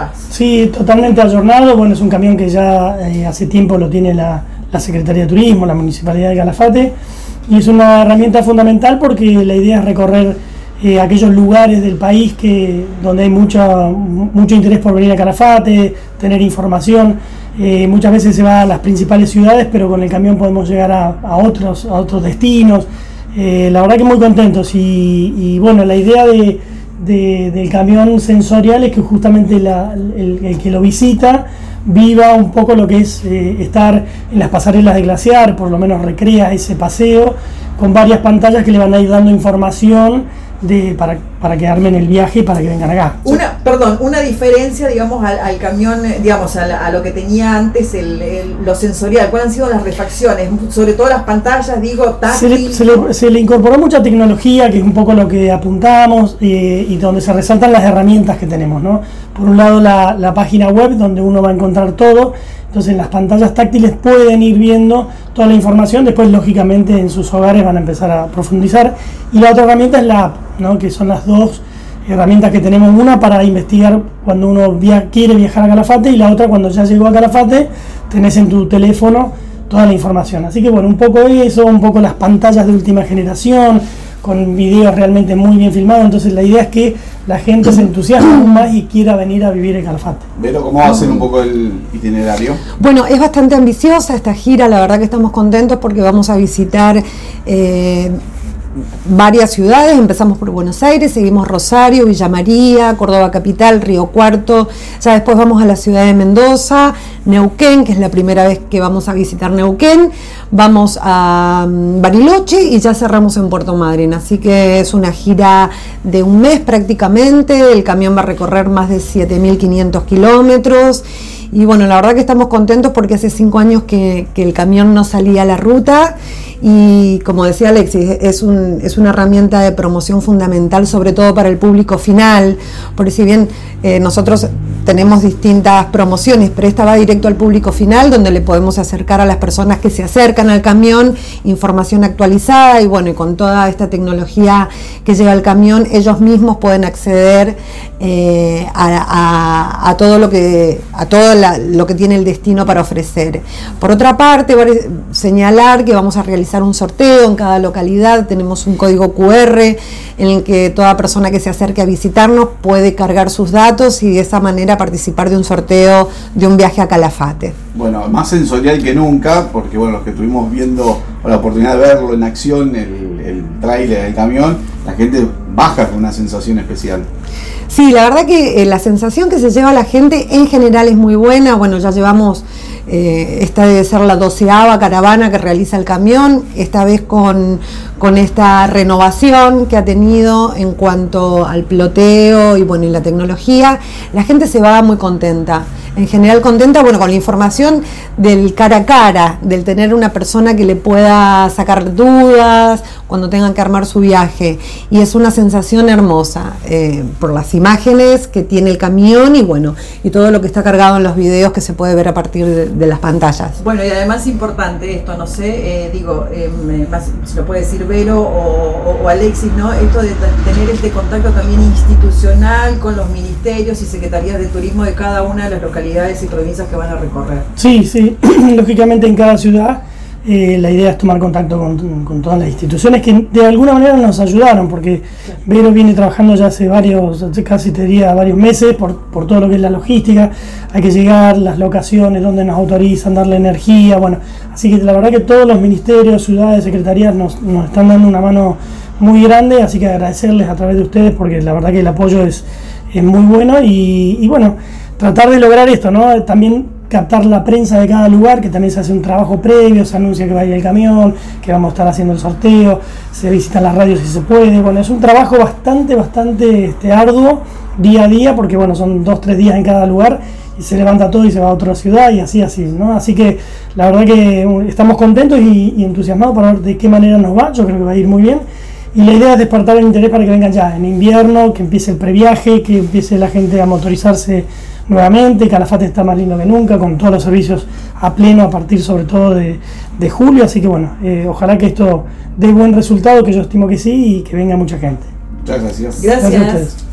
va. Sí, totalmente ayornado. Bueno, es un camión que ya hace tiempo lo tiene la Secretaría de Turismo, la Municipalidad de Calafate, y es una herramienta fundamental porque la idea es recorrer aquellos lugares del país donde hay mucho interés por venir a Calafate, tener información. Muchas veces se va a las principales ciudades, pero con el camión podemos llegar a otros destinos. La verdad que muy contentos y bueno, la idea del camión sensorial es que justamente el que lo visita viva un poco lo que es estar en las pasarelas de glaciar, por lo menos recrea ese paseo con varias pantallas que le van a ir dando información para que armen el viaje y para que vengan acá. Una diferencia, digamos, al camión, digamos, a lo que tenía antes lo sensorial. ¿Cuáles han sido las refacciones? Sobre todo las pantallas, digo, táctil. Se le incorporó mucha tecnología, que es un poco lo que apuntamos, y donde se resaltan las herramientas que tenemos, ¿no? Por un lado la página web, donde uno va a encontrar todo. Entonces en las pantallas táctiles pueden ir viendo toda la información, después lógicamente en sus hogares van a empezar a profundizar. Y la otra herramienta es la app, ¿no? Que son las dos herramientas que tenemos, una para investigar cuando uno quiere viajar a Calafate, y la otra cuando ya llegó a Calafate, tenés en tu teléfono toda la información. Así que bueno, un poco eso, un poco las pantallas de última generación, con videos realmente muy bien filmados. Entonces la idea es que la gente se entusiasme aún más y quiera venir a vivir en Calafate. Vero, ¿cómo va a ser un poco el itinerario? Bueno, es bastante ambiciosa esta gira, la verdad que estamos contentos porque vamos a visitar varias ciudades. Empezamos por Buenos Aires, seguimos Rosario, Villa María, Córdoba Capital, Río Cuarto, ya después vamos a la ciudad de Mendoza, Neuquén, que es la primera vez que vamos a visitar Neuquén, vamos a Bariloche y ya cerramos en Puerto Madryn, así que es una gira de un mes prácticamente. El camión va a recorrer más de 7.500 kilómetros. Y bueno, la verdad que estamos contentos porque hace 5 años que el camión no salía a la ruta, y como decía Alexis, es una herramienta de promoción fundamental, sobre todo para el público final, porque si bien nosotros tenemos distintas promociones, pero esta va directo al público final, donde le podemos acercar a las personas que se acercan al camión información actualizada, y bueno, y con toda esta tecnología que lleva el camión, ellos mismos pueden acceder a todo lo que tiene el destino para ofrecer. Por otra parte, señalar que vamos a realizar un sorteo en cada localidad. Tenemos un código QR en el que toda persona que se acerque a visitarnos puede cargar sus datos y de esa manera participar de un sorteo de un viaje a Calafate. Bueno, más sensorial que nunca, porque bueno, los que estuvimos viendo la oportunidad de verlo en acción, el tráiler del camión, la gente baja con una sensación especial. Sí, la verdad que la sensación que se lleva la gente en general es muy buena. Bueno, ya llevamos, esta debe ser la 12ª caravana que realiza el camión, esta vez con esta renovación que ha tenido en cuanto al piloteo y bueno, y la tecnología. La gente se va muy contenta. En general contenta, bueno, con la información del cara a cara, del tener una persona que le pueda sacar dudas cuando tengan que armar su viaje, y es una sensación hermosa por las imágenes que tiene el camión y bueno, y todo lo que está cargado en los videos que se puede ver a partir de las pantallas. Bueno, y además importante esto, no sé, si lo puede decir Vero o Alexis, ¿no? Esto de tener este contacto también institucional con los ministerios y secretarías de turismo de cada una de las localidades y provincias que van a recorrer. Sí, lógicamente en cada ciudad la idea es tomar contacto con todas las instituciones que de alguna manera nos ayudaron, porque Vero viene trabajando ya hace casi te diría varios meses por todo lo que es la logística. Hay que llegar, las locaciones donde nos autorizan, darle energía, bueno, así que la verdad que todos los ministerios, ciudades, secretarías nos están dando una mano muy grande, así que agradecerles a través de ustedes, porque la verdad que el apoyo es muy bueno, y bueno, tratar de lograr esto, ¿no? También captar la prensa de cada lugar, que también se hace un trabajo previo, se anuncia que va a ir el camión, que vamos a estar haciendo el sorteo, se visitan las radios si se puede. Bueno, es un trabajo bastante arduo día a día, porque bueno, son 2-3 días en cada lugar y se levanta todo y se va a otra ciudad y así, ¿no? Así que la verdad que estamos contentos y entusiasmados para ver de qué manera nos va. Yo creo que va a ir muy bien. Y la idea es despertar el interés para que vengan ya en invierno, que empiece el previaje, que empiece la gente a motorizarse nuevamente. Calafate está más lindo que nunca, con todos los servicios a pleno a partir sobre todo de julio. Así que bueno, ojalá que esto dé buen resultado, que yo estimo que sí, y que venga mucha gente. Muchas gracias. Gracias. Gracias a ustedes.